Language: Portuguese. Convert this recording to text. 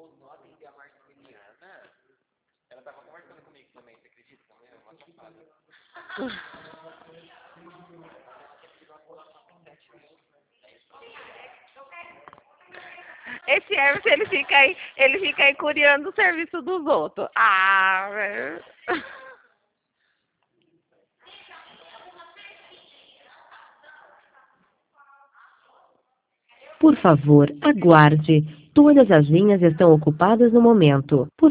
Esse Hermes, ele fica aí curiando o serviço dos outros. Ah, velho. Por favor, aguarde. Todas as linhas estão ocupadas no momento.